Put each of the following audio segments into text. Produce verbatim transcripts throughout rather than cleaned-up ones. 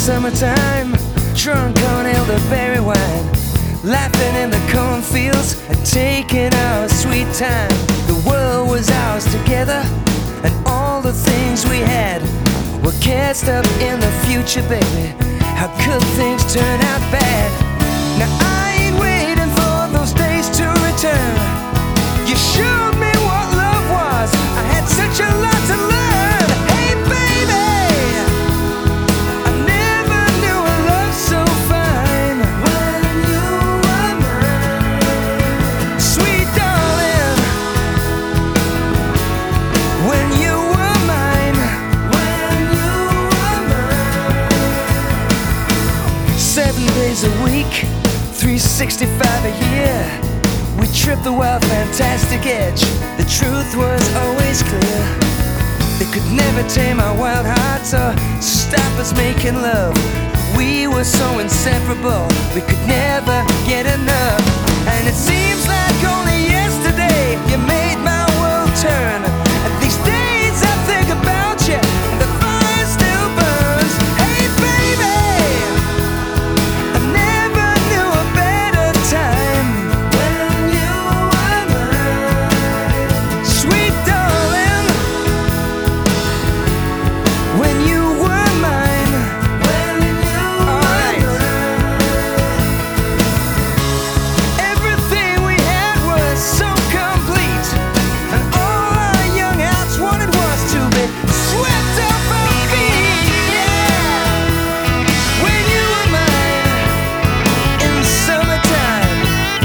summertime, drunk on elderberry wine, laughing in the cornfields and taking our sweet time. The world was ours together, and all the things we had were cast up in the future, baby. How could things turn out bad? Now I ain't waiting for those days to return. You showed me what love was. I had such a lot to learn. Hey baby, I never knew a love so fine. When you were mine, sweet darling. When you were mine, when you were mine. Seven days a week, three sixty-five a year, we tripped the wild fantastic edge. The truth was always clear. They could never tame our wild hearts or stop us making love. We were so inseparable, we could never get enough. And it seems like only yesterday you made my world turn. And these days I think about you, and the fire still burns. Hey baby, I never knew a better time. When you were mine, sweet darling. When you were mine, when you were mine. Everything we had was so complete, and all our young hearts wanted was to be swept off our feet. Yeah, when you were mine in summertime.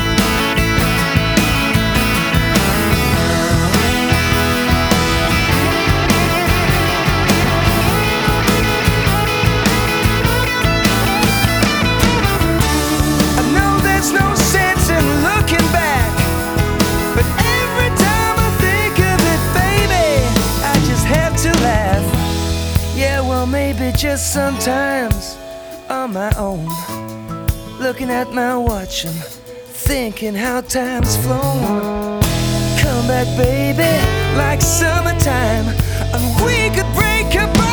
I know there's no sense in looking back, but every time I think of it, baby, I just have to laugh. Yeah, well, maybe just sometimes on my own, looking at my watch and thinking how time's flown. Come back, baby, like summertime, and we could break apart.